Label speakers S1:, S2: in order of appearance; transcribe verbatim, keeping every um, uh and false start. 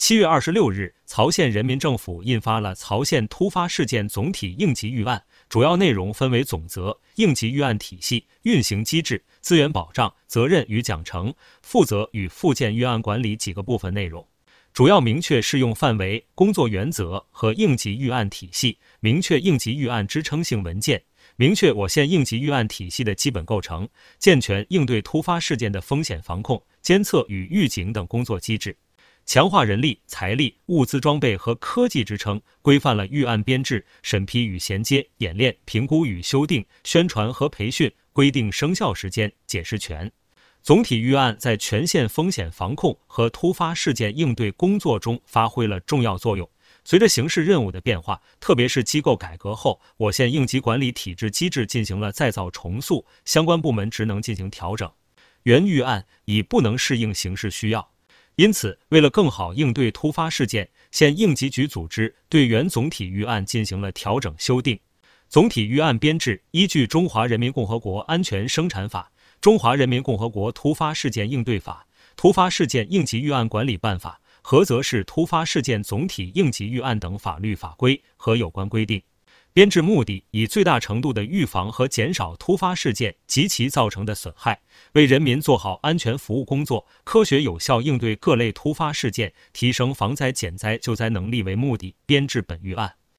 S1: 七月二十六日，曹县人民政府印发了曹县突发事件总体应急预案，主要内容分为总则、应急预案体系、运行机制、资源保障、责任与奖惩、负责与附件预案管理几个部分内容。主要明确适用范围、工作原则和应急预案体系，明确应急预案支撑性文件，明确我县应急预案体系的基本构成，健全应对突发事件的风险防控、监测与预警等工作机制。强化人力、财力、物资装备和科技支撑，规范了预案编制、审批与衔接、演练、评估与修订、宣传和培训，规定生效时间、解释权。总体预案在全县风险防控和突发事件应对工作中发挥了重要作用。随着形势任务的变化，特别是机构改革后，我县应急管理体制机制进行了再造重塑，相关部门职能进行调整。原预案已不能适应形势需要。因此，为了更好应对突发事件，县应急局组织对原总体预案进行了调整修订。总体预案编制依据《中华人民共和国安全生产法》、《中华人民共和国突发事件应对法》、《突发事件应急预案管理办法》、菏泽市突发事件总体应急预案等法律法规和有关规定。编制目的以最大程度的预防和减少突发事件及其造成的损害，为人民做好安全服务工作，科学有效应对各类突发事件，提升防灾减灾救灾能力为目的，编制本预案。